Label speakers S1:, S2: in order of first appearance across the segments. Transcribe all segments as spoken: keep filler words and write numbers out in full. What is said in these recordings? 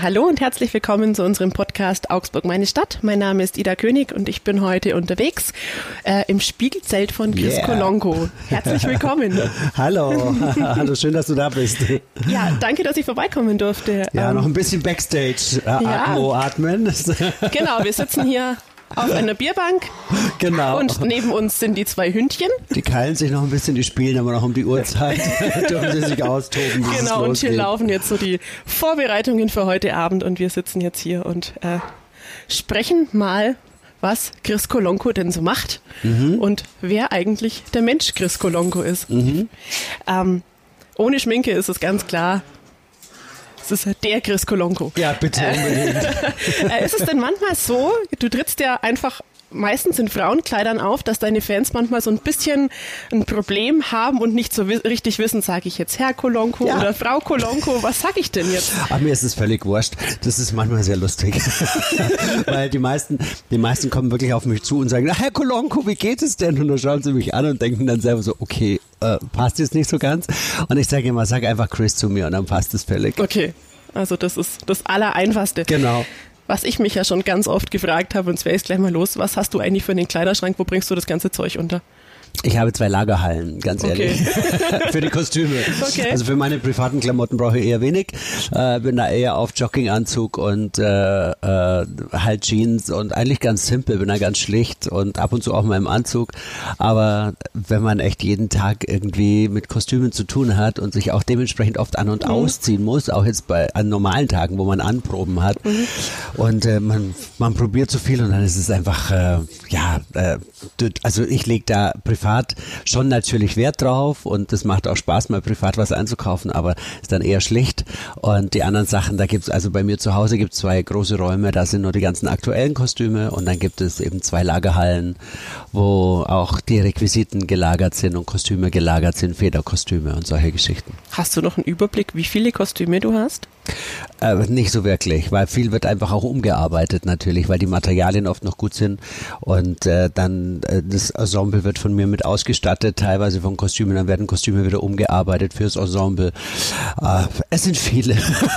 S1: Hallo und herzlich willkommen zu unserem Podcast Augsburg, meine Stadt. Mein Name ist Ida König und ich bin heute unterwegs äh, im Spiegelzelt von Chris yeah. Kolonko. Herzlich willkommen.
S2: Hallo, hallo, schön, dass du da bist.
S1: Ja, danke, dass ich vorbeikommen durfte.
S2: Ja,
S1: ähm,
S2: noch ein bisschen Backstage äh, ja. Atmo atmen.
S1: Genau, wir sitzen hier auf einer Bierbank.
S2: Genau.
S1: Und neben uns sind die zwei Hündchen.
S2: Die keilen sich noch ein bisschen, die spielen aber noch um die Uhrzeit. Dürfen sie sich austoben.
S1: Genau, und hier laufen jetzt so die Vorbereitungen für heute Abend und wir sitzen jetzt hier und äh, sprechen mal, was Chris Kolonko denn so macht mhm. und wer eigentlich der Mensch Chris Kolonko ist. Mhm. Ähm, ohne Schminke ist es ganz klar, es ist der Chris Kolonko.
S2: Ja, bitte unbedingt.
S1: Äh, ist es denn manchmal so, du trittst ja einfach meistens in Frauenkleidern auf, dass deine Fans manchmal so ein bisschen ein Problem haben und nicht so wi- richtig wissen, sage ich jetzt Herr Kolonko ja. oder Frau Kolonko, was sage ich denn jetzt?
S2: Ach, mir ist es völlig wurscht. Das ist manchmal sehr lustig. Weil die meisten, die meisten kommen wirklich auf mich zu und sagen, Herr Kolonko, wie geht es denn? Und dann schauen sie mich an und denken dann selber so, okay, äh, passt jetzt nicht so ganz. Und ich sage immer, sag einfach Chris zu mir und dann passt es völlig.
S1: Okay, also das ist das Allereinfachste.
S2: Genau.
S1: Was ich mich ja schon ganz oft gefragt habe, und jetzt wäre ich gleich mal los, was hast du eigentlich für einen Kleiderschrank, wo bringst du das ganze Zeug unter?
S2: Ich habe zwei Lagerhallen, ganz ehrlich, okay. für die Kostüme. Okay. Also für meine privaten Klamotten brauche ich eher wenig. Äh, bin da eher auf Jogginganzug und äh, äh, halt Jeans und eigentlich ganz simpel, bin da ganz schlicht und ab und zu auch mal im Anzug. Aber wenn man echt jeden Tag irgendwie mit Kostümen zu tun hat und sich auch dementsprechend oft an- und mhm. ausziehen muss, auch jetzt bei an normalen Tagen, wo man Anproben hat mhm. und äh, man, man probiert so viel und dann ist es einfach, äh, ja, äh, also ich lege da privat schon natürlich Wert drauf und es macht auch Spaß, mal privat was einzukaufen, aber ist dann eher schlicht. Und die anderen Sachen, da gibt's also bei mir zu Hause gibt es zwei große Räume, da sind nur die ganzen aktuellen Kostüme und dann gibt es eben zwei Lagerhallen, wo auch die Requisiten gelagert sind und Kostüme gelagert sind, Federkostüme und solche Geschichten.
S1: Hast du noch einen Überblick, wie viele Kostüme du hast?
S2: Äh, nicht so wirklich, weil viel wird einfach auch umgearbeitet natürlich, weil die Materialien oft noch gut sind und äh, dann äh, das Ensemble wird von mir mit ausgestattet, teilweise von Kostümen, dann werden Kostüme wieder umgearbeitet fürs Ensemble. Äh, es sind viele,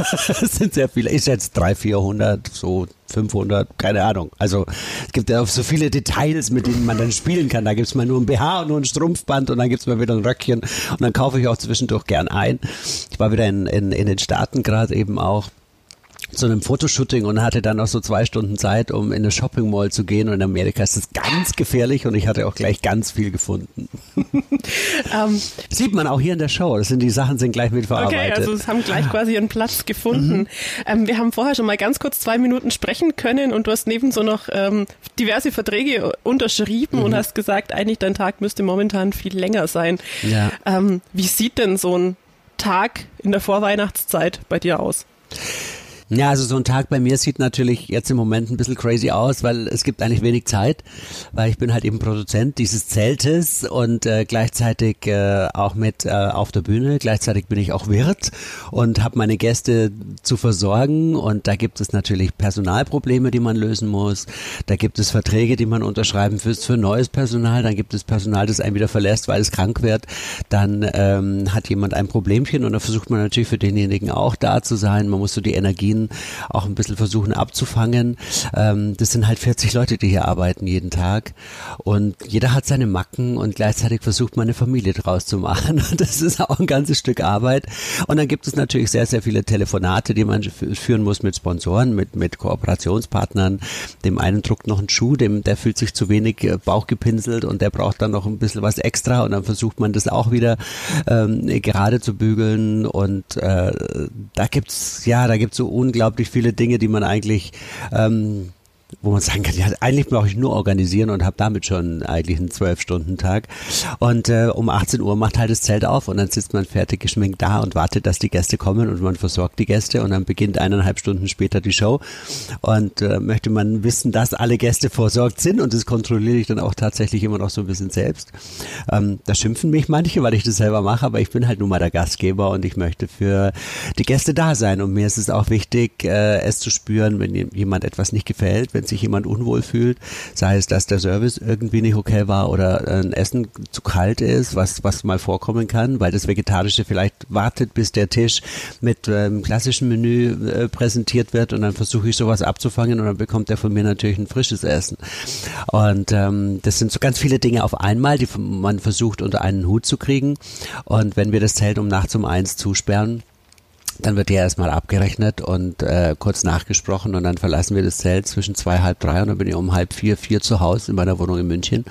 S2: es sind sehr viele, ich schätze dreihundert, vierhundert, so fünfhundert, keine Ahnung. Also es gibt ja auch so viele Details, mit denen man dann spielen kann. Da gibt es mal nur ein B H und nur ein Strumpfband und dann gibt es mal wieder ein Röckchen und dann kaufe ich auch zwischendurch gern ein. Ich war wieder in, in, in den Staaten gerade eben auch zu einem Fotoshooting und hatte dann noch so zwei Stunden Zeit, um in eine Shopping Mall zu gehen und in Amerika ist das ganz gefährlich und ich hatte auch gleich ganz viel gefunden. um, Sieht man auch hier in der Show, das sind die Sachen sind gleich mitverarbeitet.
S1: Okay, also es haben gleich quasi ihren Platz gefunden. Mhm. Ähm, wir haben vorher schon mal ganz kurz zwei Minuten sprechen können und du hast nebenso noch ähm, diverse Verträge unterschrieben mhm. und hast gesagt, eigentlich dein Tag müsste momentan viel länger sein.
S2: Ja.
S1: Ähm, wie sieht denn so ein Tag in der Vorweihnachtszeit bei dir aus?
S2: Ja, also so ein Tag bei mir sieht natürlich jetzt im Moment ein bisschen crazy aus, weil es gibt eigentlich wenig Zeit, weil ich bin halt eben Produzent dieses Zeltes und äh, gleichzeitig äh, auch mit äh, auf der Bühne, gleichzeitig bin ich auch Wirt und habe meine Gäste zu versorgen und da gibt es natürlich Personalprobleme, die man lösen muss, da gibt es Verträge, die man unterschreiben muss für neues Personal, dann gibt es Personal, das einen wieder verlässt, weil es krank wird, dann ähm, hat jemand ein Problemchen und da versucht man natürlich für denjenigen auch da zu sein, man muss so die Energien auch ein bisschen versuchen abzufangen. Ähm, das sind halt vierzig Leute, die hier arbeiten jeden Tag und jeder hat seine Macken und gleichzeitig versucht man eine Familie draus zu machen. Das ist auch ein ganzes Stück Arbeit. Und dann gibt es natürlich sehr, sehr viele Telefonate, die man führen muss mit Sponsoren, mit, mit Kooperationspartnern. Dem einen druckt noch ein Schuh, dem, der fühlt sich zu wenig Bauch gepinselt und der braucht dann noch ein bisschen was extra und dann versucht man das auch wieder ähm, gerade zu bügeln und äh, da gibt's, ja, da gibt's so unglaublich viele Dinge, die man eigentlich, ähm, wo man sagen kann, ja, eigentlich brauche ich nur organisieren und habe damit schon eigentlich einen zwölf-Stunden-Tag. Und äh, um achtzehn Uhr macht halt das Zelt auf und dann sitzt man fertig geschminkt da und wartet, dass die Gäste kommen und man versorgt die Gäste und dann beginnt eineinhalb Stunden später die Show. Und äh, möchte man wissen, dass alle Gäste versorgt sind und das kontrolliere ich dann auch tatsächlich immer noch so ein bisschen selbst. Ähm, da schimpfen mich manche, weil ich das selber mache, aber ich bin halt nun mal der Gastgeber und ich möchte für die Gäste da sein und mir ist es auch wichtig, äh, es zu spüren, wenn jemand etwas nicht gefällt, wenn sich sich jemand unwohl fühlt, sei es, dass der Service irgendwie nicht okay war oder ein Essen zu kalt ist, was, was mal vorkommen kann, weil das Vegetarische vielleicht wartet, bis der Tisch mit ähm, klassischem Menü äh, präsentiert wird und dann versuche ich sowas abzufangen und dann bekommt er von mir natürlich ein frisches Essen. Und ähm, das sind so ganz viele Dinge auf einmal, die man versucht unter einen Hut zu kriegen. Und wenn wir das Zelt um nachts um eins zusperren, dann wird ja erstmal abgerechnet und äh, kurz nachgesprochen und dann verlassen wir das Zelt zwischen zwei, halb drei und dann bin ich um halb vier, vier zu Hause in meiner Wohnung in München.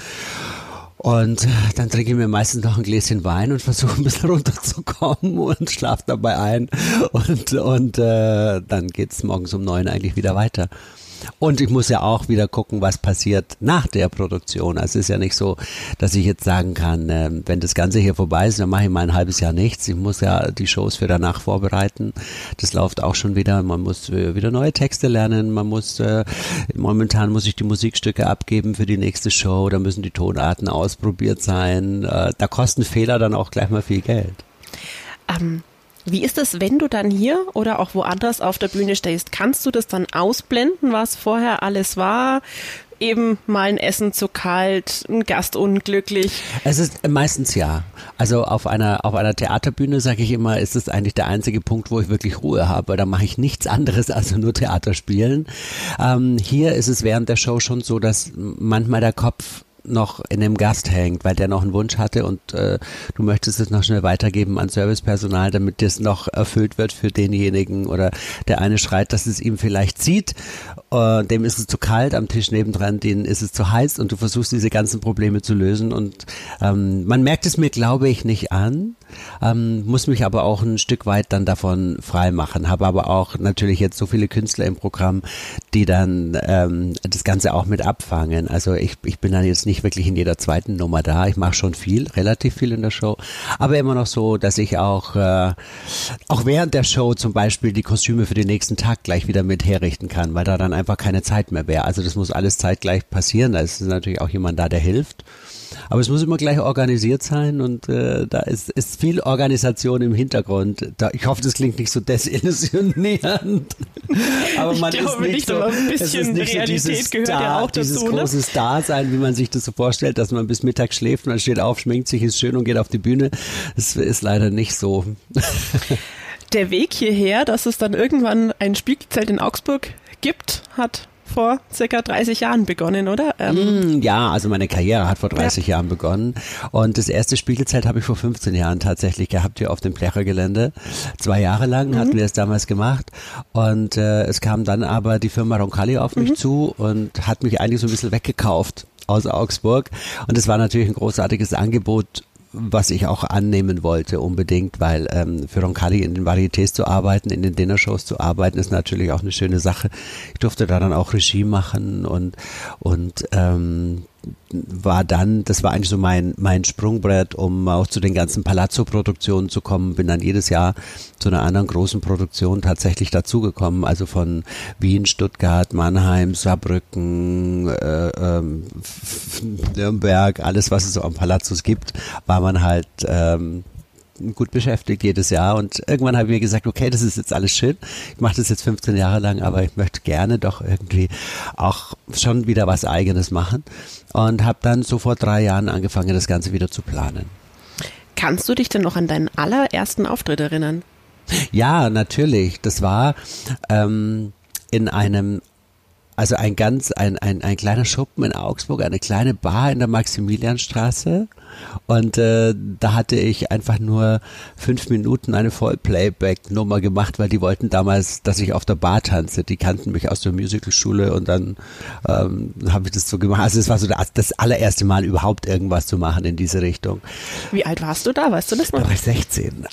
S2: Und dann trinke ich mir meistens noch ein Gläschen Wein und versuche ein bisschen runterzukommen und schlafe dabei ein und, und äh, dann geht's morgens um neun eigentlich wieder weiter. Und ich muss ja auch wieder gucken, was passiert nach der Produktion. Also es ist ja nicht so, dass ich jetzt sagen kann, äh, wenn das Ganze hier vorbei ist, dann mache ich mal ein halbes Jahr nichts. Ich muss ja die Shows für danach vorbereiten. Das läuft auch schon wieder. Man muss äh, wieder neue Texte lernen. Man muss, äh, momentan muss ich die Musikstücke abgeben für die nächste Show. Da müssen die Tonarten ausprobiert sein. Äh, da kosten Fehler dann auch gleich mal viel Geld.
S1: Um. Wie ist es, wenn du dann hier oder auch woanders auf der Bühne stehst? Kannst du das dann ausblenden, was vorher alles war? Eben mal ein Essen zu kalt, ein Gast unglücklich?
S2: Es ist meistens ja. Also auf einer auf einer Theaterbühne, sage ich immer, ist es eigentlich der einzige Punkt, wo ich wirklich Ruhe habe, weil da mache ich nichts anderes als nur Theater spielen. Ähm, hier ist es während der Show schon so, dass manchmal der Kopf noch in dem Gast hängt, weil der noch einen Wunsch hatte und äh, du möchtest es noch schnell weitergeben an Servicepersonal, damit das noch erfüllt wird für denjenigen oder der eine schreit, dass es ihm vielleicht zieht, äh, dem ist es zu kalt, am Tisch nebendran, denen ist es zu heiß und du versuchst diese ganzen Probleme zu lösen und ähm, man merkt es mir, glaube ich, nicht an, ähm, muss mich aber auch ein Stück weit dann davon frei machen, habe aber auch natürlich jetzt so viele Künstler im Programm, die dann ähm, das Ganze auch mit abfangen, also ich, ich bin dann jetzt nicht wirklich in jeder zweiten Nummer da. Ich mache schon viel, relativ viel in der Show, aber immer noch so, dass ich auch äh, auch während der Show zum Beispiel die Kostüme für den nächsten Tag gleich wieder mit herrichten kann, weil da dann einfach keine Zeit mehr wäre. Also das muss alles zeitgleich passieren. Da ist natürlich auch jemand da, der hilft. Aber es muss immer gleich organisiert sein und äh, da ist, ist viel Organisation im Hintergrund. Da, ich hoffe, das klingt nicht so desillusionierend. Aber man
S1: ich glaube
S2: ist nicht,
S1: nicht,
S2: so,
S1: aber ein bisschen
S2: es ist nicht
S1: Realität
S2: so dieses
S1: gehört
S2: Star,
S1: ja auch dazu.
S2: Dieses
S1: Ne?
S2: große Star-Sein, wie man sich das so vorstellt, dass man bis Mittag schläft und dann steht auf, schminkt sich, ist schön und geht auf die Bühne. Das ist leider nicht so.
S1: Der Weg hierher, dass es dann irgendwann ein Spiegelzelt in Augsburg gibt, hat vor circa dreißig Jahren begonnen, oder?
S2: Ähm ja, also meine Karriere hat vor dreißig ja. Jahren begonnen und das erste Spiegelzelt habe ich vor fünfzehn Jahren tatsächlich gehabt hier auf dem Plecher-Gelände. Zwei Jahre lang mhm. hatten wir es damals gemacht und äh, es kam dann aber die Firma Roncalli auf mich mhm. zu und hat mich eigentlich so ein bisschen weggekauft aus Augsburg und es war natürlich ein großartiges Angebot, was ich auch annehmen wollte unbedingt, weil ähm, für Roncalli in den Varietés zu arbeiten, in den Dinnershows zu arbeiten, ist natürlich auch eine schöne Sache. Ich durfte da dann auch Regie machen und und ähm, war dann, das war eigentlich so mein mein Sprungbrett, um auch zu den ganzen Palazzo-Produktionen zu kommen. Bin dann jedes Jahr zu einer anderen großen Produktion tatsächlich dazugekommen, also von Wien, Stuttgart, Mannheim, Saarbrücken, äh, ähm, Nürnberg, alles was es so am Palazzos gibt, war man halt ähm, gut beschäftigt jedes Jahr und irgendwann habe ich mir gesagt, okay, das ist jetzt alles schön, ich mache das jetzt fünfzehn Jahre lang, aber ich möchte gerne doch irgendwie auch schon wieder was Eigenes machen und habe dann so vor drei Jahren angefangen, das Ganze wieder zu planen.
S1: Kannst du dich denn noch an deinen allerersten Auftritt erinnern?
S2: Ja, natürlich. Das war ähm, in einem Also ein ganz, ein, ein, ein kleiner Schuppen in Augsburg, eine kleine Bar in der Maximilianstraße und äh, da hatte ich einfach nur fünf Minuten eine Vollplayback-Nummer gemacht, weil die wollten damals, dass ich auf der Bar tanze. Die kannten mich aus der Musicalschule und dann ähm, habe ich das so gemacht. Also es war so das, das allererste Mal überhaupt irgendwas zu machen in diese Richtung.
S1: Wie alt warst du da? Weißt du das noch?
S2: Da war ich sechzehn.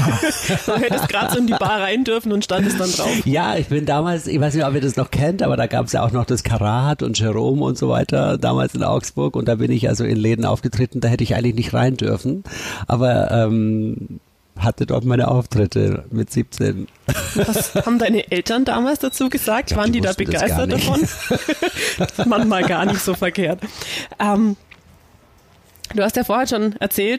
S1: Du hättest gerade so in die Bar rein dürfen und standest dann drauf.
S2: Ja, ich bin damals, ich weiß nicht, ob ihr das noch kennt, aber da gab es ja auch noch das Karat und Jerome und so weiter, damals in Augsburg und da bin ich also in Läden aufgetreten, da hätte ich eigentlich nicht rein dürfen, aber ähm, hatte dort meine Auftritte mit siebzehn.
S1: Was haben deine Eltern damals dazu gesagt?
S2: Glaub,
S1: Waren
S2: die
S1: die da begeistert davon? Das ist manchmal gar nicht so verkehrt. Ähm, du hast ja vorher schon erzählt,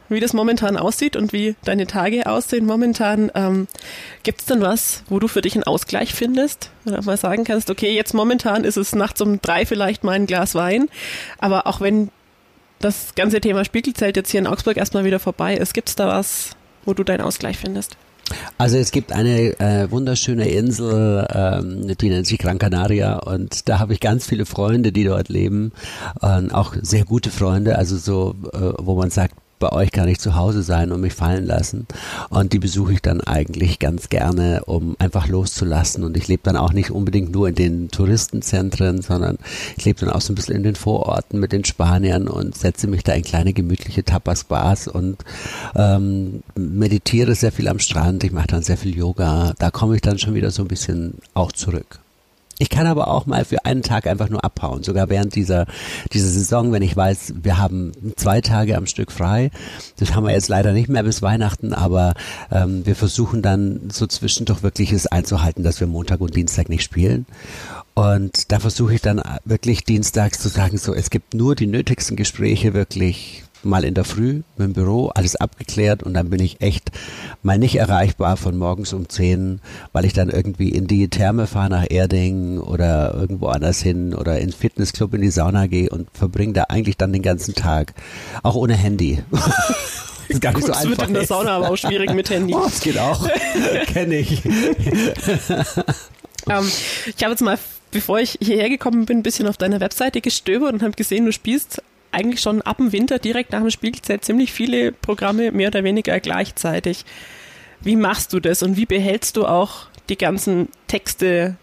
S1: wie das momentan aussieht und wie deine Tage aussehen momentan. Ähm, Gibt es denn was, wo du für dich einen Ausgleich findest? Oder mal sagen kannst, okay, jetzt momentan ist es nachts um drei vielleicht mal ein Glas Wein, aber auch wenn das ganze Thema Spiegelzelt jetzt hier in Augsburg erstmal wieder vorbei ist, gibt es da was, wo du deinen Ausgleich findest?
S2: Also es gibt eine äh, wunderschöne Insel, ähm, die nennt sich Gran Canaria, und da habe ich ganz viele Freunde, die dort leben, äh, auch sehr gute Freunde, also so, äh, wo man sagt, bei euch kann ich zu Hause sein und mich fallen lassen, und die besuche ich dann eigentlich ganz gerne, um einfach loszulassen, und ich lebe dann auch nicht unbedingt nur in den Touristenzentren, sondern ich lebe dann auch so ein bisschen in den Vororten mit den Spaniern und setze mich da in kleine gemütliche Tapas-Bars und ähm, meditiere sehr viel am Strand, ich mache dann sehr viel Yoga, da komme ich dann schon wieder so ein bisschen auch zurück. Ich kann aber auch mal für einen Tag einfach nur abhauen, sogar während dieser, dieser Saison, wenn ich weiß, wir haben zwei Tage am Stück frei. Das haben wir jetzt leider nicht mehr bis Weihnachten, aber ähm, wir versuchen dann so zwischendurch wirklich es einzuhalten, dass wir Montag und Dienstag nicht spielen. Und da versuche ich dann wirklich dienstags zu sagen, so, es gibt nur die nötigsten Gespräche wirklich mal in der Früh mit dem Büro, alles abgeklärt, und dann bin ich echt mal nicht erreichbar von morgens um zehn, weil ich dann irgendwie in die Therme fahre nach Erding oder irgendwo anders hin oder ins Fitnessclub in die Sauna gehe und verbringe da eigentlich dann den ganzen Tag, auch ohne Handy. Das ist gar nicht
S1: Gut,
S2: so einfach.
S1: Es wird in der Sauna aber auch schwierig mit Handy.
S2: Oh, das geht auch. Kenne ich.
S1: ähm, ich habe jetzt mal, bevor ich hierher gekommen bin, ein bisschen auf deiner Webseite gestöbert und habe gesehen, du spielst eigentlich schon ab dem Winter direkt nach dem Spiegelzelt ziemlich viele Programme mehr oder weniger gleichzeitig. Wie machst du das und wie behältst du auch die ganzen Texte?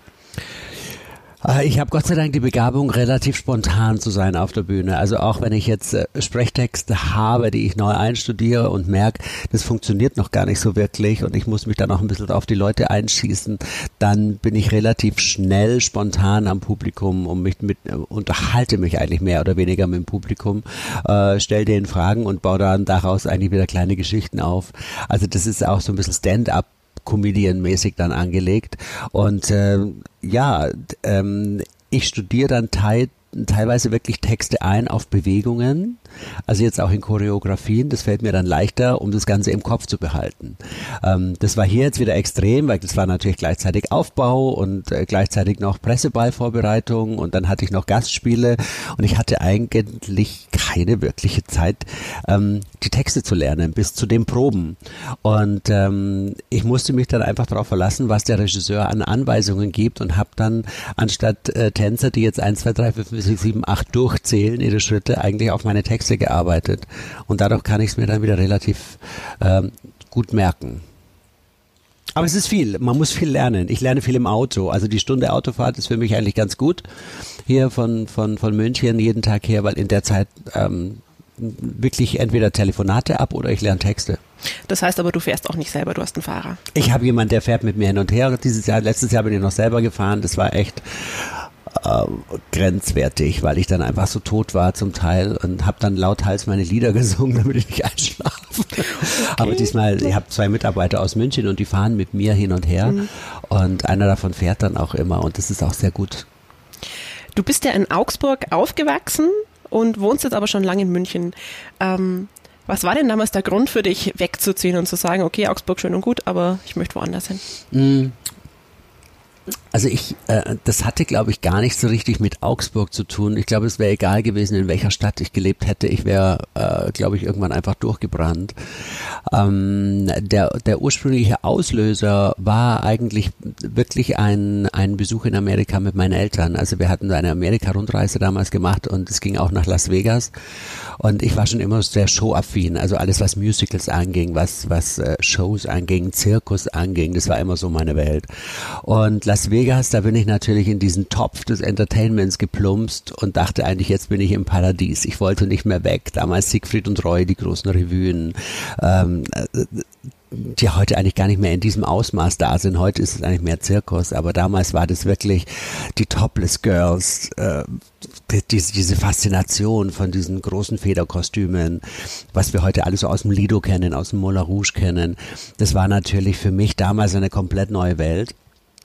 S2: Ich habe Gott sei Dank die Begabung, relativ spontan zu sein auf der Bühne. Also auch wenn ich jetzt äh, Sprechtexte habe, die ich neu einstudiere und merke, das funktioniert noch gar nicht so wirklich und ich muss mich dann noch ein bisschen auf die Leute einschießen, dann bin ich relativ schnell spontan am Publikum und mich mit, äh, unterhalte mich eigentlich mehr oder weniger mit dem Publikum, äh, stelle denen Fragen und baue dann daraus eigentlich wieder kleine Geschichten auf. Also das ist auch so ein bisschen Stand-up Comedian-mäßig dann angelegt. Und äh, ja, ähm, ich studiere dann teil, teilweise wirklich Texte ein auf Bewegungen, also jetzt auch in Choreografien, das fällt mir dann leichter, um das Ganze im Kopf zu behalten. Ähm, das war hier jetzt wieder extrem, weil das war natürlich gleichzeitig Aufbau und äh, gleichzeitig noch Presseballvorbereitung und dann hatte ich noch Gastspiele und ich hatte eigentlich keine wirkliche Zeit, ähm, die Texte zu lernen, bis zu den Proben. Und ähm, ich musste mich dann einfach darauf verlassen, was der Regisseur an Anweisungen gibt und habe dann anstatt äh, Tänzer, die jetzt eins, zwei, drei, fünf, sechs, sieben, acht durchzählen, ihre Schritte, eigentlich auf meine Texte gearbeitet. Und dadurch kann ich es mir dann wieder relativ ähm, gut merken. Aber es ist viel, man muss viel lernen. Ich lerne viel im Auto. Also die Stunde Autofahrt ist für mich eigentlich ganz gut. Hier von, von, von München jeden Tag her, weil in der Zeit ähm, wirklich entweder Telefonate ab oder ich lerne Texte.
S1: Das heißt aber, du fährst auch nicht selber, du hast einen Fahrer.
S2: Ich habe jemanden, der fährt mit mir hin und her. Dieses Jahr, letztes Jahr bin ich noch selber gefahren. Das war echt äh, grenzwertig, weil ich dann einfach so tot war zum Teil und habe dann lauthals meine Lieder gesungen, damit ich nicht einschlafe. Okay. Aber diesmal, ich habe zwei Mitarbeiter aus München und die fahren mit mir hin und her mhm. und einer davon fährt dann auch immer und das ist auch sehr gut.
S1: Du bist ja in Augsburg aufgewachsen und wohnst jetzt aber schon lange in München. Ähm, was war denn damals der Grund für dich, wegzuziehen und zu sagen, okay, Augsburg schön und gut, aber ich möchte woanders hin?
S2: Mm. Also ich, äh, das hatte, glaube ich, gar nicht so richtig mit Augsburg zu tun. Ich glaube, es wäre egal gewesen, in welcher Stadt ich gelebt hätte. Ich wäre, äh, glaube ich, irgendwann einfach durchgebrannt. Ähm, der, der ursprüngliche Auslöser war eigentlich wirklich ein, ein Besuch in Amerika mit meinen Eltern. Also wir hatten eine Amerika-Rundreise damals gemacht und es ging auch nach Las Vegas. Und ich war schon immer sehr showaffin. Also alles, was Musicals anging, was, was äh, Shows anging, Zirkus anging, das war immer so meine Welt. Und Las Vegas, da bin ich natürlich in diesen Topf des Entertainments geplumpst und dachte eigentlich, jetzt bin ich im Paradies. Ich wollte nicht mehr weg. Damals Siegfried und Roy, die großen Revuen, ähm, die heute eigentlich gar nicht mehr in diesem Ausmaß da sind. Heute ist es eigentlich mehr Zirkus, aber damals war das wirklich die Topless Girls, äh, diese, diese Faszination von diesen großen Federkostümen, was wir heute alles so aus dem Lido kennen, aus dem Moulin Rouge kennen. Das war natürlich für mich damals eine komplett neue Welt.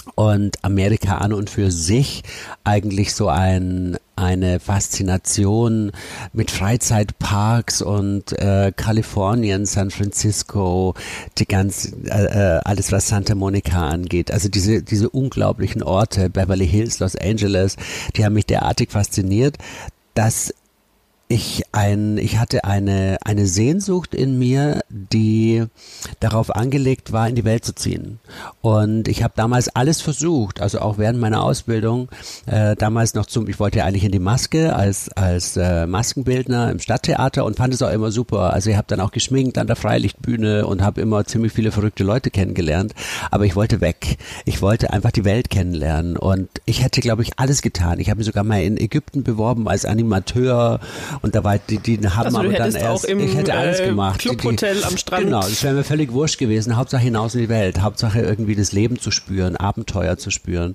S2: Und Amerika an und für sich eigentlich so ein eine Faszination mit Freizeitparks und äh, Kalifornien, San Francisco, die ganz äh, alles was Santa Monica angeht. Also diese diese unglaublichen Orte, Beverly Hills, Los Angeles, die haben mich derartig fasziniert, dass ich ein, ich hatte eine, eine Sehnsucht in mir, die darauf angelegt war, in die Welt zu ziehen. Und ich habe damals alles versucht, also auch während meiner Ausbildung, äh, damals noch zum, ich wollte ja eigentlich in die Maske als, als äh, Maskenbildner im Stadttheater und fand es auch immer super. Also ich habe dann auch geschminkt an der Freilichtbühne und habe immer ziemlich viele verrückte Leute kennengelernt. Aber ich wollte weg. Ich wollte einfach die Welt kennenlernen. Und ich hätte, glaube ich, alles getan. Ich habe mich sogar mal in Ägypten beworben als Animateur. Und da war die, die haben
S1: also
S2: aber dann erst,
S1: auch im,
S2: ich hätte alles
S1: äh,
S2: gemacht.
S1: Clubhotel
S2: die, die,
S1: am Strand.
S2: Genau, das wäre mir völlig wurscht gewesen. Hauptsache hinaus in die Welt. Hauptsache irgendwie das Leben zu spüren, Abenteuer zu spüren.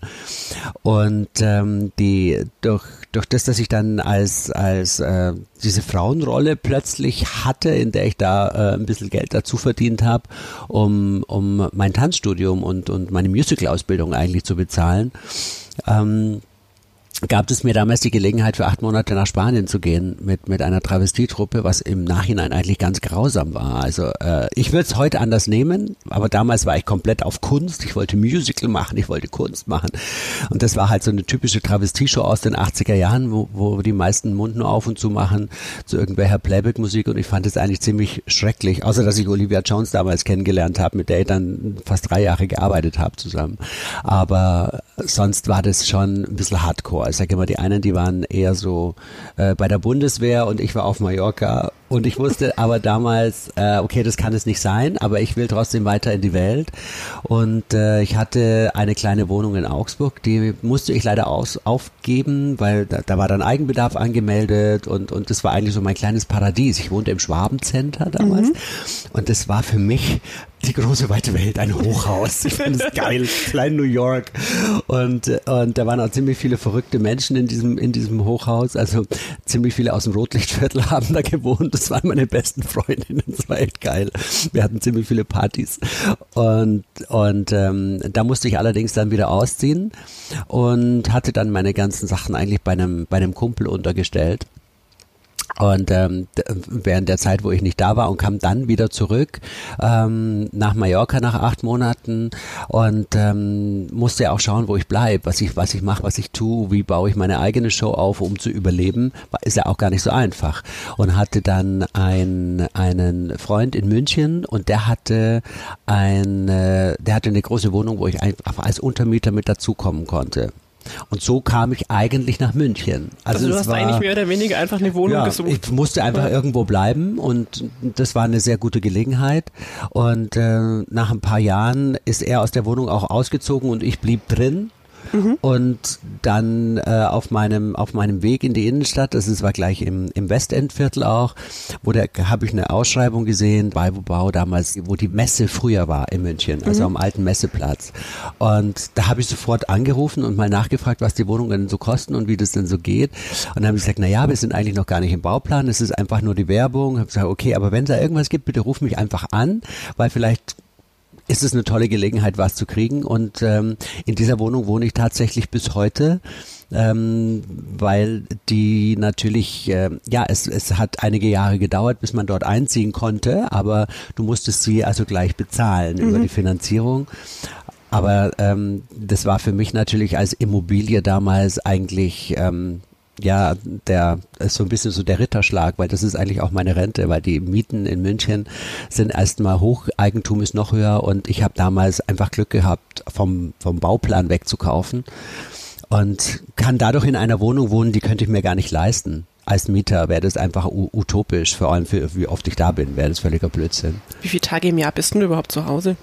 S2: Und ähm, die durch durch das, dass ich dann als als äh, diese Frauenrolle plötzlich hatte, in der ich da äh, ein bisschen Geld dazu verdient habe, um um mein Tanzstudium und und meine Musical-Ausbildung eigentlich zu bezahlen. Ähm, gab es mir damals die Gelegenheit, für acht Monate nach Spanien zu gehen mit mit einer Travestietruppe, was im Nachhinein eigentlich ganz grausam war. Also äh, ich würde es heute anders nehmen, aber damals war ich komplett auf Kunst. Ich wollte Musical machen, ich wollte Kunst machen. Und das war halt so eine typische Travestieshow aus den achtziger Jahren, wo, wo die meisten den Mund nur auf und zu machen zu irgendwelcher Playback-Musik. Und ich fand es eigentlich ziemlich schrecklich, außer dass ich Olivia Jones damals kennengelernt habe, mit der ich dann fast drei Jahre gearbeitet habe zusammen. Aber sonst war das schon ein bisschen hardcore. Ich sage immer, die einen, die waren eher so äh, bei der Bundeswehr und ich war auf Mallorca und ich wusste aber damals, äh, okay, das kann es nicht sein, aber ich will trotzdem weiter in die Welt und äh, ich hatte eine kleine Wohnung in Augsburg, die musste ich leider aus, aufgeben, weil da, da war dann Eigenbedarf angemeldet und und das war eigentlich so mein kleines Paradies. Ich wohnte im Schwabencenter damals mhm. und das war für mich die große weite Welt, ein Hochhaus. Ich fand es geil, klein New York. Und, und da waren auch ziemlich viele verrückte Menschen in diesem, in diesem Hochhaus. Also ziemlich viele aus dem Rotlichtviertel haben da gewohnt. Das waren meine besten Freundinnen. Das war echt geil. Wir hatten ziemlich viele Partys. Und, und ähm, da musste ich allerdings dann wieder ausziehen und hatte dann meine ganzen Sachen eigentlich bei einem, bei einem Kumpel untergestellt. Und ähm, während der Zeit, wo ich nicht da war und kam dann wieder zurück ähm, nach Mallorca nach acht Monaten und ähm, musste ja auch schauen, wo ich bleibe, was ich was ich mache, was ich tue, wie baue ich meine eigene Show auf, um zu überleben, ist ja auch gar nicht so einfach. Und hatte dann ein, einen Freund in München und der hatte ein, äh, der hatte eine große Wohnung, wo ich einfach als Untermieter mit dazukommen konnte. Und so kam ich eigentlich nach München.
S1: Also, also du hast war, eigentlich mehr oder weniger einfach eine Wohnung
S2: ja,
S1: gesucht.
S2: Ich musste einfach ja. irgendwo bleiben und das war eine sehr gute Gelegenheit. Und äh, nach ein paar Jahren ist er aus der Wohnung auch ausgezogen und ich blieb drin. Mhm. Und dann äh, auf meinem auf meinem Weg in die Innenstadt, das ist, war gleich im im Westendviertel auch, wo da habe ich eine Ausschreibung gesehen, bei Bau damals, wo die Messe früher war in München, also mhm. am alten Messeplatz. Und da habe ich sofort angerufen und mal nachgefragt, was die Wohnungen denn so kosten und wie das denn so geht. Und dann habe ich gesagt, na ja, wir sind eigentlich noch gar nicht im Bauplan, es ist einfach nur die Werbung. Ich habe gesagt, okay, aber wenn es da irgendwas gibt, bitte ruf mich einfach an, weil vielleicht ist es eine tolle Gelegenheit, was zu kriegen. Und ähm, in dieser Wohnung wohne ich tatsächlich bis heute, ähm, weil die natürlich, äh, ja, es, es hat einige Jahre gedauert, bis man dort einziehen konnte, aber du musstest sie also gleich bezahlen mhm. über die Finanzierung. Aber ähm, das war für mich natürlich als Immobilie damals eigentlich ähm, ja, der ist so ein bisschen so der Ritterschlag, weil das ist eigentlich auch meine Rente, weil die Mieten in München sind erstmal hoch, Eigentum ist noch höher und ich habe damals einfach Glück gehabt, vom vom Bauplan wegzukaufen und kann dadurch in einer Wohnung wohnen, die könnte ich mir gar nicht leisten. Als Mieter wäre das einfach utopisch, vor allem für wie oft ich da bin, wäre das völliger Blödsinn.
S1: Wie viele Tage im Jahr bist du überhaupt zu Hause?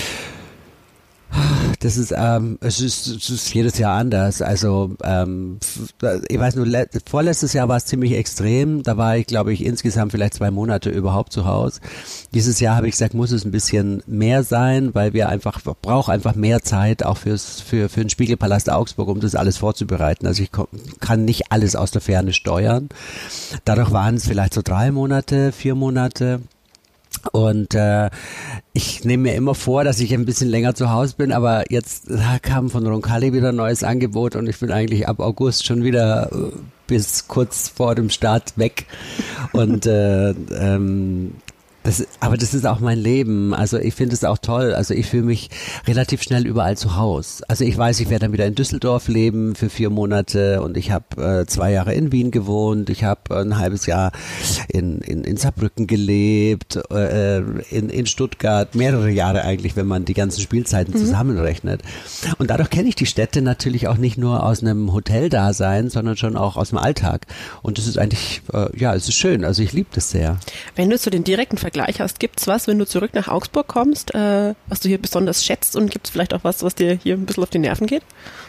S2: Das ist, ähm, es ist, es ist jedes Jahr anders. Also, ähm, ich weiß nur, le- vorletztes Jahr war es ziemlich extrem. Da war ich, glaube ich, insgesamt vielleicht zwei Monate überhaupt zu Hause. Dieses Jahr habe ich gesagt, muss es ein bisschen mehr sein, weil wir einfach, brauchen einfach mehr Zeit auch fürs, für, für den Spiegelpalast Augsburg, um das alles vorzubereiten. Also ich kann nicht alles aus der Ferne steuern. Dadurch waren es vielleicht so drei Monate, vier Monate. Und äh, ich nehme mir immer vor, dass ich ein bisschen länger zu Hause bin, aber jetzt da kam von Roncalli wieder ein neues Angebot und ich bin eigentlich ab August schon wieder äh, bis kurz vor dem Start weg. Und äh, ähm, Das, aber das ist auch mein Leben. Also ich finde es auch toll. Also ich fühle mich relativ schnell überall zu Hause. Also ich weiß, ich werde dann wieder in Düsseldorf leben für vier Monate und ich habe äh, zwei Jahre in Wien gewohnt. Ich habe ein halbes Jahr in, in, in Saarbrücken gelebt, äh, in, in Stuttgart, mehrere Jahre eigentlich, wenn man die ganzen Spielzeiten mhm. zusammenrechnet. Und dadurch kenne ich die Städte natürlich auch nicht nur aus einem Hoteldasein, sondern schon auch aus dem Alltag. Und das ist eigentlich, äh, ja, es ist schön. Also ich liebe das sehr.
S1: Wenn du so den direkten Vergleich hast, gibt es was, wenn du zurück nach Augsburg kommst, äh, was du hier besonders schätzt und gibt es vielleicht auch was, was dir hier ein bisschen auf die Nerven geht?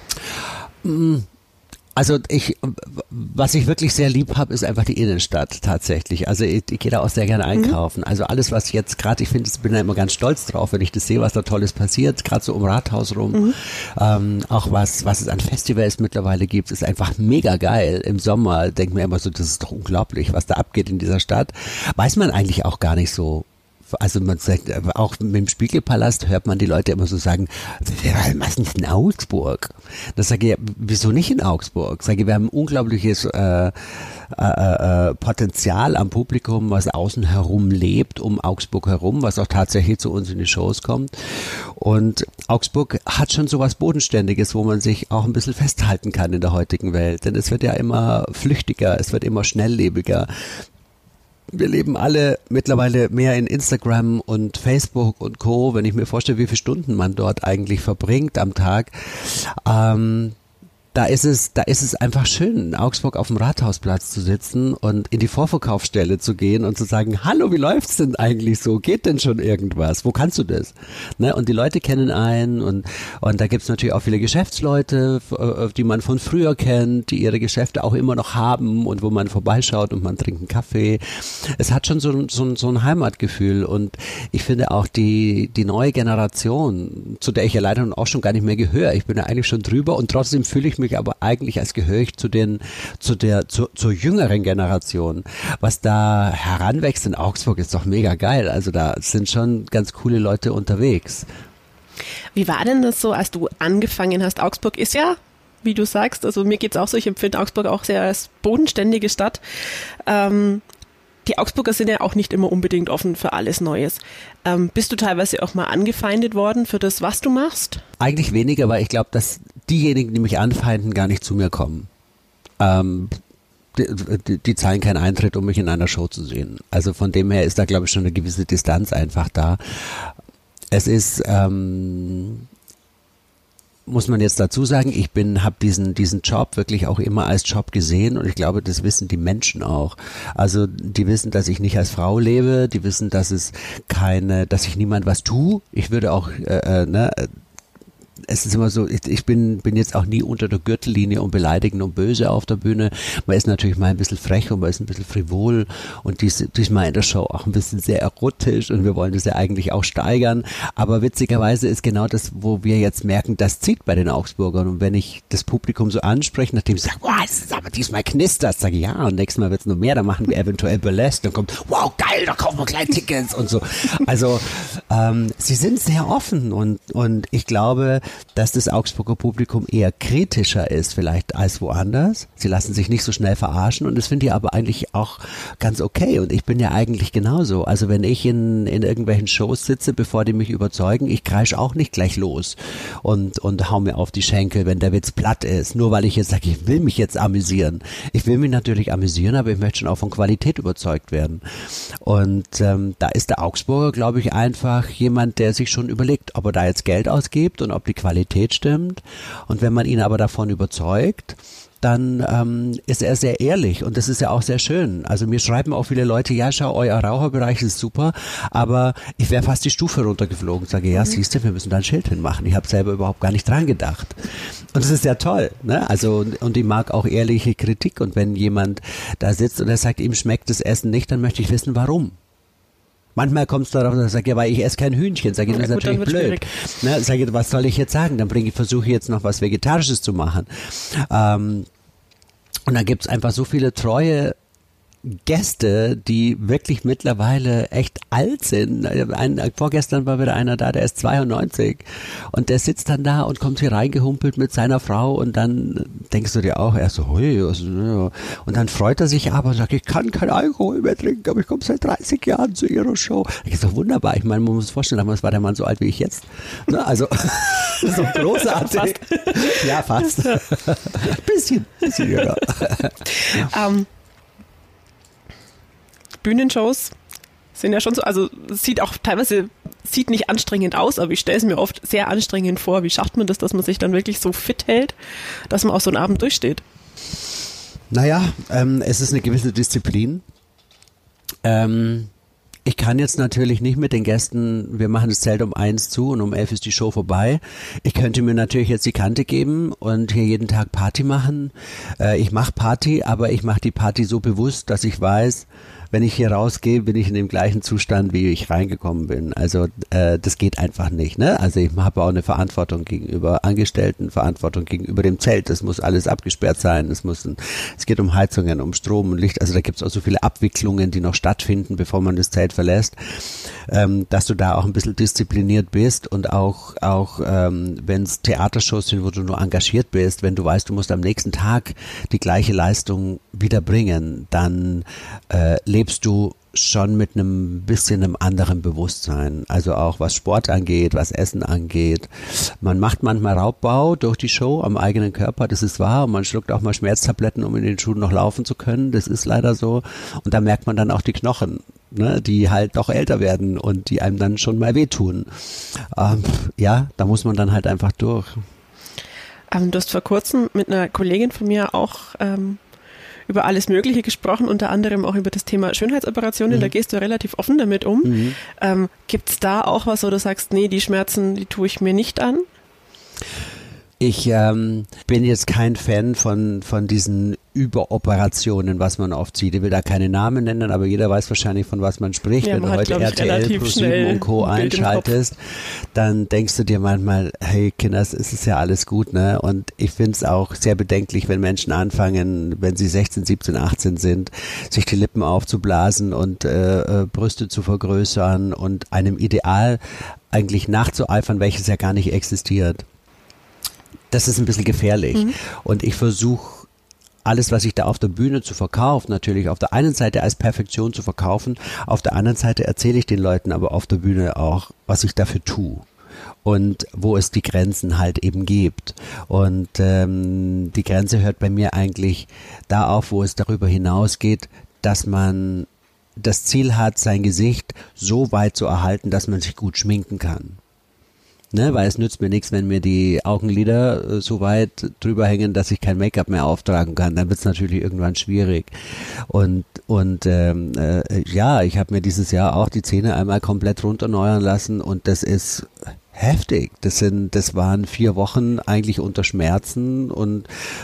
S2: Also ich, was ich wirklich sehr lieb habe, ist einfach die Innenstadt tatsächlich. Also ich, ich gehe da auch sehr gerne einkaufen. Mhm. Also alles, was jetzt gerade, ich finde, ich bin da immer ganz stolz drauf, wenn ich das sehe, was da Tolles passiert, gerade so um Rathaus rum. Mhm. Ähm, auch was, was es an Festivals mittlerweile gibt, ist einfach mega geil. Im Sommer denkt man immer so, das ist doch unglaublich, was da abgeht in dieser Stadt. Weiß man eigentlich auch gar nicht so. Also man sagt, auch mit dem Spiegelpalast hört man die Leute immer so sagen, was ist denn in Augsburg? Da sage ich, wieso nicht in Augsburg? Sage ich, wir haben ein unglaubliches äh, äh, äh, Potenzial am Publikum, was außen herum lebt, um Augsburg herum, was auch tatsächlich zu uns in die Shows kommt. Und Augsburg hat schon so was Bodenständiges, wo man sich auch ein bisschen festhalten kann in der heutigen Welt. Denn es wird ja immer flüchtiger, es wird immer schnelllebiger. Wir leben alle mittlerweile mehr in Instagram und Facebook und Co. Wenn ich mir vorstelle, wie viele Stunden man dort eigentlich verbringt am Tag, ähm, da ist es, da ist es einfach schön, in Augsburg auf dem Rathausplatz zu sitzen und in die Vorverkaufsstelle zu gehen und zu sagen, hallo, wie läuft's denn eigentlich so? Geht denn schon irgendwas? Wo kannst du das? Ne? Und die Leute kennen einen und, und da gibt's natürlich auch viele Geschäftsleute, die man von früher kennt, die ihre Geschäfte auch immer noch haben und wo man vorbeischaut und man trinkt einen Kaffee. Es hat schon so, so, so ein Heimatgefühl und ich finde auch die, die neue Generation, zu der ich ja leider auch schon gar nicht mehr gehöre, ich bin ja eigentlich schon drüber und trotzdem fühle ich mich aber eigentlich als gehöre ich zu den, zu der, zu, zur jüngeren Generation. Was da heranwächst in Augsburg ist doch mega geil. Also da sind schon ganz coole Leute unterwegs.
S1: Wie war denn das so, als du angefangen hast? Augsburg ist ja, wie du sagst, also mir geht's auch so, ich empfinde Augsburg auch sehr als bodenständige Stadt. Ähm, Die Augsburger sind ja auch nicht immer unbedingt offen für alles Neues. Ähm, bist du teilweise auch mal angefeindet worden für das, was du machst?
S2: Eigentlich weniger, weil ich glaube, dass diejenigen, die mich anfeinden, gar nicht zu mir kommen. Ähm, die, die, die zahlen keinen Eintritt, um mich in einer Show zu sehen. Also von dem her ist da, glaube ich, schon eine gewisse Distanz einfach da. Es ist... Ähm, muss man jetzt dazu sagen, ich bin, habe diesen diesen Job wirklich auch immer als Job gesehen und ich glaube, das wissen die Menschen auch. Also die wissen, dass ich nicht als Frau lebe, die wissen, dass es keine, dass ich niemand was tue. Ich würde auch, äh, äh, ne, es ist immer so, ich, ich bin bin jetzt auch nie unter der Gürtellinie und beleidigend und böse auf der Bühne. Man ist natürlich mal ein bisschen frech und man ist ein bisschen frivol und dies, diesmal in der Show auch ein bisschen sehr erotisch und wir wollen das ja eigentlich auch steigern. Aber witzigerweise ist genau das, wo wir jetzt merken, das zieht bei den Augsburgern. Und wenn ich das Publikum so anspreche, nachdem ich sage, wow, es ist aber diesmal knistert, sage ich, ja, und nächstes Mal wird es noch mehr, dann machen wir eventuell Burlesque, dann kommt, wow, geil, da kaufen wir gleich Tickets und so. Also ähm, sie sind sehr offen und, und ich glaube, dass das Augsburger Publikum eher kritischer ist vielleicht als woanders. Sie lassen sich nicht so schnell verarschen und das finde ich aber eigentlich auch ganz okay und ich bin ja eigentlich genauso. Also wenn ich in, in irgendwelchen Shows sitze, bevor die mich überzeugen, ich kreische auch nicht gleich los und, und hau mir auf die Schenkel, wenn der Witz platt ist, nur weil ich jetzt sage, ich will mich jetzt amüsieren. Ich will mich natürlich amüsieren, aber ich möchte schon auch von Qualität überzeugt werden. Und ähm, da ist der Augsburger, glaube ich, einfach jemand, der sich schon überlegt, ob er da jetzt Geld ausgibt und ob die Qualität stimmt. Und wenn man ihn aber davon überzeugt, dann ähm, ist er sehr ehrlich und das ist ja auch sehr schön. Also mir schreiben auch viele Leute, ja schau, euer Raucherbereich ist super, aber ich wäre fast die Stufe runtergeflogen. Sage, ja, mhm. siehst du, wir müssen da ein Schild hinmachen. Ich habe selber überhaupt gar nicht dran gedacht. Und das ist ja toll, ne? Also und ich mag auch ehrliche Kritik und wenn jemand da sitzt und er sagt, ihm schmeckt das Essen nicht, dann möchte ich wissen, warum. Manchmal kommt es darauf, dass ich sage, ja, weil ich esse kein Hühnchen. Sage ich, das ist ja, natürlich blöd. Ne, sage ich, was soll ich jetzt sagen? Dann bringe ich, versuche ich jetzt noch was Vegetarisches zu machen. Ähm, und dann gibt es einfach so viele treue Gäste, die wirklich mittlerweile echt alt sind. Ein, vorgestern war wieder einer da, der ist zweiundneunzig und der sitzt dann da und kommt hier reingehumpelt mit seiner Frau und dann denkst du dir auch erst so, hui, was, ja. Und dann freut er sich aber und sagt, ich kann kein Alkohol mehr trinken, aber ich komme seit dreißig Jahren zu ihrer Show. Das ist doch wunderbar. Ich meine, man muss sich vorstellen, damals war der Mann so alt wie ich jetzt. Ne? Also so großartig. Fast. Ja, fast. bisschen, bisschen jünger.
S1: Um. Bühnenshows sind ja schon so, also es sieht auch teilweise, sieht nicht anstrengend aus, aber ich stelle es mir oft sehr anstrengend vor. Wie schafft man das, dass man sich dann wirklich so fit hält, dass man auch so einen Abend durchsteht?
S2: Naja, ähm, es ist eine gewisse Disziplin. Ähm, ich kann jetzt natürlich nicht mit den Gästen, wir machen das Zelt um eins zu und um elf ist die Show vorbei. Ich könnte mir natürlich jetzt die Kante geben und hier jeden Tag Party machen. Äh, ich mache Party, aber ich mache die Party so bewusst, dass ich weiß, wenn ich hier rausgehe, bin ich in dem gleichen Zustand, wie ich reingekommen bin. Also äh, das geht einfach nicht. Ne? Also ich habe auch eine Verantwortung gegenüber Angestellten, Verantwortung gegenüber dem Zelt. Das muss alles abgesperrt sein. Es muss ein, es geht um Heizungen, um Strom und Licht. Also da gibt es auch so viele Abwicklungen, die noch stattfinden, bevor man das Zelt verlässt, ähm, dass du da auch ein bisschen diszipliniert bist und auch auch ähm, wenn es Theatershows sind, wo du nur engagiert bist, wenn du weißt, du musst am nächsten Tag die gleiche Leistung wieder bringen, dann äh, lebst du schon mit einem bisschen einem anderen Bewusstsein. Also auch was Sport angeht, was Essen angeht. Man macht manchmal Raubbau durch die Show am eigenen Körper, das ist wahr. Und man schluckt auch mal Schmerztabletten, um in den Schuhen noch laufen zu können. Das ist leider so. Und da merkt man dann auch die Knochen, ne, die halt doch älter werden und die einem dann schon mal wehtun. Ähm, ja, da muss man dann halt einfach durch.
S1: Ähm, du hast vor kurzem mit einer Kollegin von mir auch ähm über alles Mögliche gesprochen, unter anderem auch über das Thema Schönheitsoperationen, mhm. da gehst du relativ offen damit um. Mhm. Ähm, gibt es da auch was, wo du sagst, nee, die Schmerzen, die tue ich mir nicht an?
S2: Ich ähm, bin jetzt kein Fan von von diesen Überoperationen, was man oft sieht. Ich will da keine Namen nennen, aber jeder weiß wahrscheinlich, von was man spricht.
S1: Ja,
S2: wenn
S1: man
S2: du
S1: hat,
S2: heute R T L, ProSieben und Co. einschaltest, dann denkst du dir manchmal, hey Kinders, es ist ja alles gut, ne? Und ich finde es auch sehr bedenklich, wenn Menschen anfangen, wenn sie sechzehn, siebzehn, achtzehn sind, sich die Lippen aufzublasen und äh, äh, Brüste zu vergrößern und einem Ideal eigentlich nachzueifern, welches ja gar nicht existiert. Das ist ein bisschen gefährlich. Mhm. Und ich versuche, alles, was ich da auf der Bühne zu verkaufen, natürlich auf der einen Seite als Perfektion zu verkaufen, auf der anderen Seite erzähle ich den Leuten aber auf der Bühne auch, was ich dafür tue und wo es die Grenzen halt eben gibt. Und ähm, die Grenze hört bei mir eigentlich da auf, wo es darüber hinausgeht, dass man das Ziel hat, sein Gesicht so weit zu erhalten, dass man sich gut schminken kann. Ne, weil es nützt mir nichts, wenn mir die Augenlider äh, so weit drüber hängen, dass ich kein Make-up mehr auftragen kann. Dann wird es natürlich irgendwann schwierig. Und und ähm, äh, ja, ich habe mir dieses Jahr auch die Zähne einmal komplett runterneuern lassen und das ist heftig. Das sind, das waren vier Wochen eigentlich unter Schmerzen und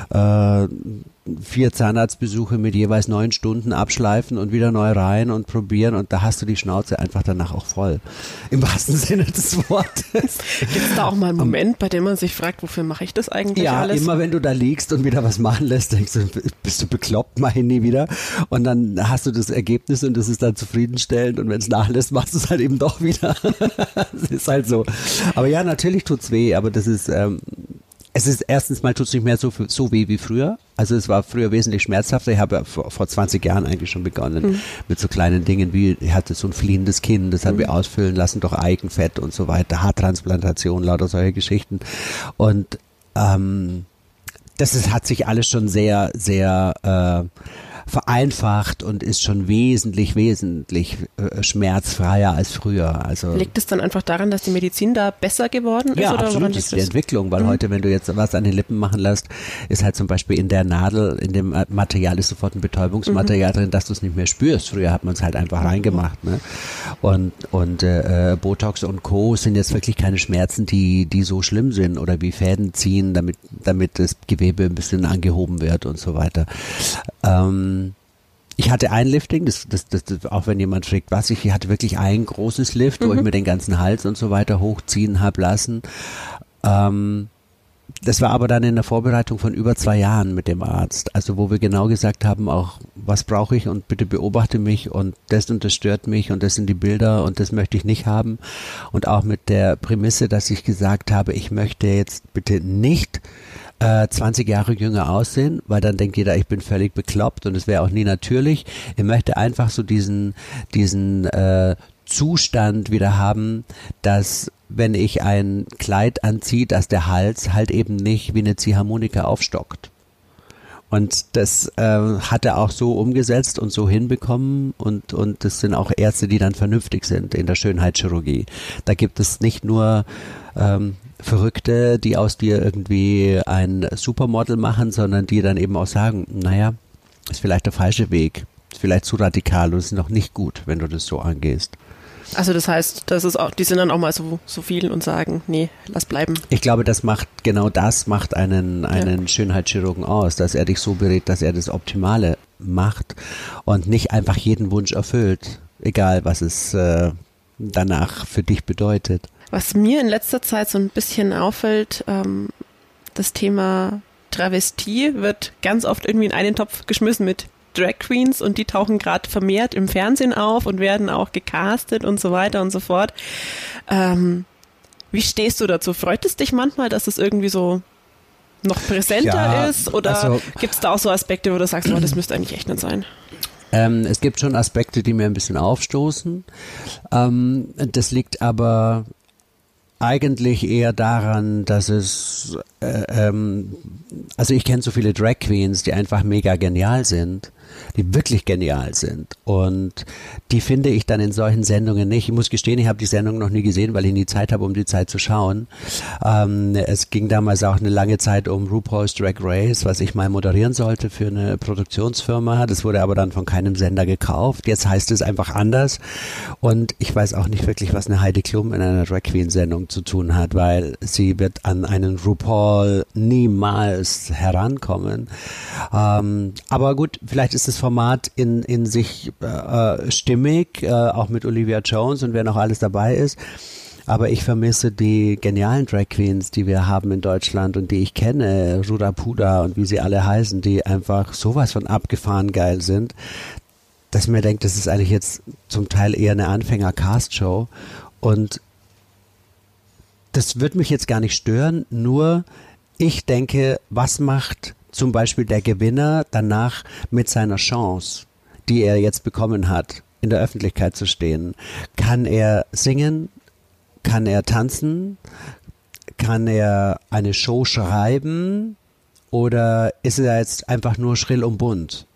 S2: äh, vier Zahnarztbesuche mit jeweils neun Stunden abschleifen und wieder neu rein und probieren und da hast du die Schnauze einfach danach auch voll. Im wahrsten Sinne des Wortes.
S1: Gibt es da auch mal einen Moment, bei dem man sich fragt, wofür mache ich das eigentlich
S2: ja,
S1: alles?
S2: Ja, immer wenn du da liegst und wieder was machen lässt, denkst du, bist du bekloppt, mach ich nie wieder. Und dann hast du das Ergebnis und das ist dann zufriedenstellend und wenn es nachlässt, machst du es halt eben doch wieder. Das ist halt so. Aber ja, natürlich tut's weh, aber das ist, ähm, es ist erstens mal tut's nicht mehr so, so weh wie früher. Also es war früher wesentlich schmerzhafter. Ich habe ja vor, vor zwanzig Jahren eigentlich schon begonnen mhm. mit so kleinen Dingen wie, ich hatte so ein fliehendes Kinn, das haben mhm. wir ausfüllen lassen durch Eigenfett und so weiter, Haartransplantation, lauter solche Geschichten. Und ähm, das ist, hat sich alles schon sehr, sehr äh, vereinfacht und ist schon wesentlich, wesentlich äh, schmerzfreier als früher. Also
S1: liegt es dann einfach daran, dass die Medizin da besser geworden ist?
S2: Ja,
S1: oder
S2: absolut, das ist die Entwicklung, weil mhm. heute, wenn du jetzt was an den Lippen machen lässt, ist halt zum Beispiel in der Nadel, in dem Material ist sofort ein Betäubungsmaterial mhm. drin, dass du es nicht mehr spürst. Früher hat man es halt einfach reingemacht. Ne? Und, und äh, Botox und Co. sind jetzt wirklich keine Schmerzen, die, die so schlimm sind oder wie Fäden ziehen, damit, damit das Gewebe ein bisschen angehoben wird und so weiter. Ähm, Ich hatte ein Lifting, das, das, das, das, auch wenn jemand fragt, was ich, ich hatte wirklich ein großes Lift, mhm. wo ich mir den ganzen Hals und so weiter hochziehen habe lassen. Ähm, das war aber dann in der Vorbereitung von über zwei Jahren mit dem Arzt, also wo wir genau gesagt haben, auch was brauche ich und bitte beobachte mich und das und das stört mich und das sind die Bilder und das möchte ich nicht haben und auch mit der Prämisse, dass ich gesagt habe, ich möchte jetzt bitte nicht äh, zwanzig Jahre jünger aussehen, weil dann denkt jeder, ich bin völlig bekloppt und es wäre auch nie natürlich. Ich möchte einfach so diesen, diesen äh, Zustand wieder haben, dass wenn ich ein Kleid anziehe, dass der Hals halt eben nicht wie eine Ziehharmonika aufstockt. Und das äh, hat er auch so umgesetzt und so hinbekommen und, und das sind auch Ärzte, die dann vernünftig sind in der Schönheitschirurgie. Da gibt es nicht nur ähm, Verrückte, die aus dir irgendwie ein Supermodel machen, sondern die dann eben auch sagen, naja, ist vielleicht der falsche Weg, ist vielleicht zu radikal und ist noch nicht gut, wenn du das so angehst.
S1: Also das heißt, das ist auch, die sind dann auch mal so, so viel und sagen, nee, lass bleiben.
S2: Ich glaube, das macht, genau das macht einen, einen ja. Schönheitschirurgen aus, dass er dich so berät, dass er das Optimale macht und nicht einfach jeden Wunsch erfüllt, egal was es äh, danach für dich bedeutet.
S1: Was mir in letzter Zeit so ein bisschen auffällt, ähm, das Thema Travestie wird ganz oft irgendwie in einen Topf geschmissen mit Drag Queens und die tauchen gerade vermehrt im Fernsehen auf und werden auch gecastet und so weiter und so fort. Ähm, wie stehst du dazu? Freut es dich manchmal, dass es irgendwie so noch präsenter ja, ist? Oder also, gibt es da auch so Aspekte, wo du sagst, oh, das müsste eigentlich echt nicht sein?
S2: Ähm, es gibt schon Aspekte, die mir ein bisschen aufstoßen. Ähm, das liegt aber eigentlich eher daran, dass es, äh, ähm, also ich kenne so viele Drag Queens, die einfach mega genial sind, die wirklich genial sind und die finde ich dann in solchen Sendungen nicht. Ich muss gestehen, ich habe die Sendung noch nie gesehen, weil ich nie Zeit habe, um die Zeit zu schauen. Ähm, es ging damals auch eine lange Zeit um RuPaul's Drag Race, was ich mal moderieren sollte für eine Produktionsfirma. Das wurde aber dann von keinem Sender gekauft. Jetzt heißt es einfach anders und ich weiß auch nicht wirklich, was eine Heidi Klum in einer Drag Queen Sendung zu tun hat, weil sie wird an einen RuPaul niemals herankommen. Ähm, aber gut, vielleicht ist das Format in, in sich äh, stimmig, äh, auch mit Olivia Jones und wer noch alles dabei ist. Aber ich vermisse die genialen Drag Queens, die wir haben in Deutschland und die ich kenne, Ruda Puda und wie sie alle heißen, die einfach sowas von abgefahren geil sind, dass ich mir denke, das ist eigentlich jetzt zum Teil eher eine Anfänger-Cast-Show und das wird mich jetzt gar nicht stören, nur ich denke, was macht zum Beispiel der Gewinner danach mit seiner Chance, die er jetzt bekommen hat, in der Öffentlichkeit zu stehen? Kann er singen? Kann er tanzen? Kann er eine Show schreiben? Oder ist er jetzt einfach nur schrill und bunt?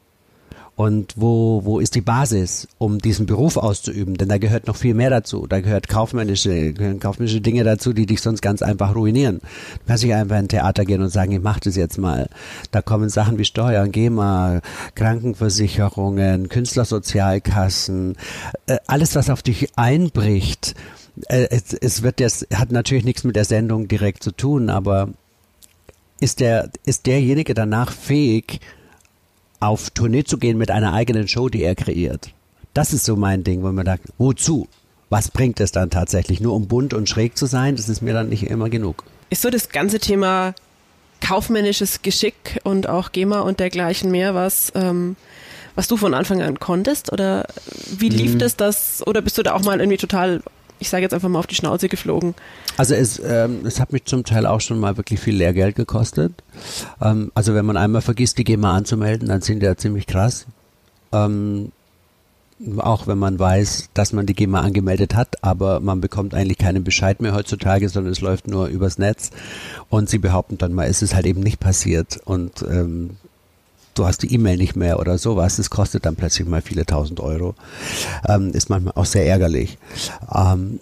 S2: Und wo, wo ist die Basis, um diesen Beruf auszuüben? Denn da gehört noch viel mehr dazu. Da gehört kaufmännische, gehören kaufmännische Dinge dazu, die dich sonst ganz einfach ruinieren. Du kannst nicht einfach in ein Theater gehen und sagen, ich mach das jetzt mal. Da kommen Sachen wie Steuern, GEMA, Krankenversicherungen, Künstlersozialkassen, äh, alles, was auf dich einbricht. Äh, es, es wird jetzt, hat natürlich nichts mit der Sendung direkt zu tun, aber ist der, ist derjenige danach fähig, auf Tournee zu gehen mit einer eigenen Show, die er kreiert. Das ist so mein Ding, wo man sagt, wozu? Was bringt es dann tatsächlich? Nur um bunt und schräg zu sein, das ist mir dann nicht immer genug.
S1: Ist so das ganze Thema kaufmännisches Geschick und auch GEMA und dergleichen mehr was, ähm, was du von Anfang an konntest? Oder wie lief hm. das, das? Oder bist du da auch mal irgendwie total, ich sage jetzt einfach mal, auf die Schnauze geflogen?
S2: Also es, ähm, es hat mich zum Teil auch schon mal wirklich viel Lehrgeld gekostet. Ähm, also wenn man einmal vergisst, die GEMA anzumelden, dann sind die ja ziemlich krass. Ähm, auch wenn man weiß, dass man die GEMA angemeldet hat, aber man bekommt eigentlich keinen Bescheid mehr heutzutage, sondern es läuft nur übers Netz. Und sie behaupten dann mal, es ist halt eben nicht passiert und ähm, du hast die E-Mail nicht mehr oder sowas. Das kostet dann plötzlich mal viele tausend Euro. Ähm, ist manchmal auch sehr ärgerlich. Ähm,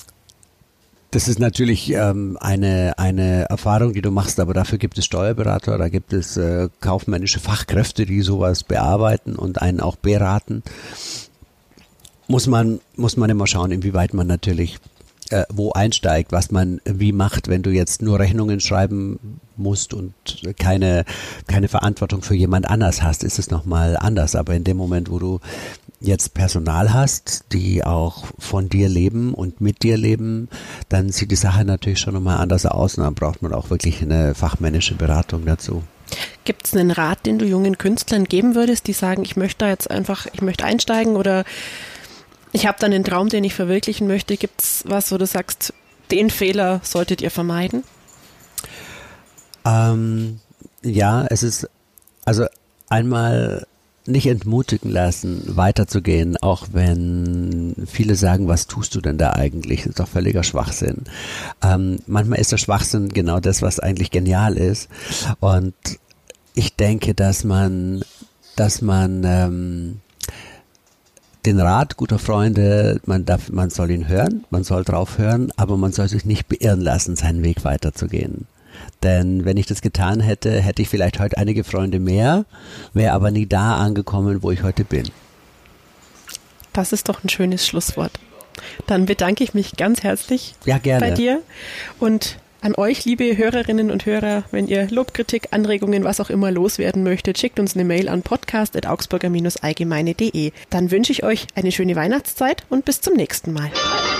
S2: Das ist natürlich ähm, eine eine Erfahrung, die du machst, aber dafür gibt es Steuerberater, da gibt es äh, kaufmännische Fachkräfte, die sowas bearbeiten und einen auch beraten. Muss man muss man immer schauen, inwieweit man natürlich äh, wo einsteigt, was man wie macht, wenn du jetzt nur Rechnungen schreiben musst und keine keine Verantwortung für jemand anders hast, ist es nochmal anders. Aber in dem Moment, wo du jetzt Personal hast, die auch von dir leben und mit dir leben, dann sieht die Sache natürlich schon nochmal anders aus und dann braucht man auch wirklich eine fachmännische Beratung dazu.
S1: Gibt es einen Rat, den du jungen Künstlern geben würdest, die sagen, ich möchte da jetzt einfach, ich möchte einsteigen oder ich habe dann einen Traum, den ich verwirklichen möchte? Gibt es was, wo du sagst, den Fehler solltet ihr vermeiden?
S2: Ähm, ja, es ist also einmal nicht entmutigen lassen, weiterzugehen, auch wenn viele sagen, was tust du denn da eigentlich? Das ist doch völliger Schwachsinn. Ähm, manchmal ist der Schwachsinn genau das, was eigentlich genial ist. Und ich denke, dass man, dass man ähm, den Rat guter Freunde, man darf, man soll ihn hören, man soll drauf hören, aber man soll sich nicht beirren lassen, seinen Weg weiterzugehen. Denn wenn ich das getan hätte, hätte ich vielleicht heute einige Freunde mehr, wäre aber nie da angekommen, wo ich heute bin.
S1: Das ist doch ein schönes Schlusswort. Dann bedanke ich mich ganz herzlich
S2: ja, gerne.
S1: bei dir und an euch, liebe Hörerinnen und Hörer, wenn ihr Lob, Kritik, Anregungen, was auch immer loswerden möchtet, schickt uns eine Mail an podcast at augsburger Bindestrich allgemeine punkt de. Dann wünsche ich euch eine schöne Weihnachtszeit und bis zum nächsten Mal.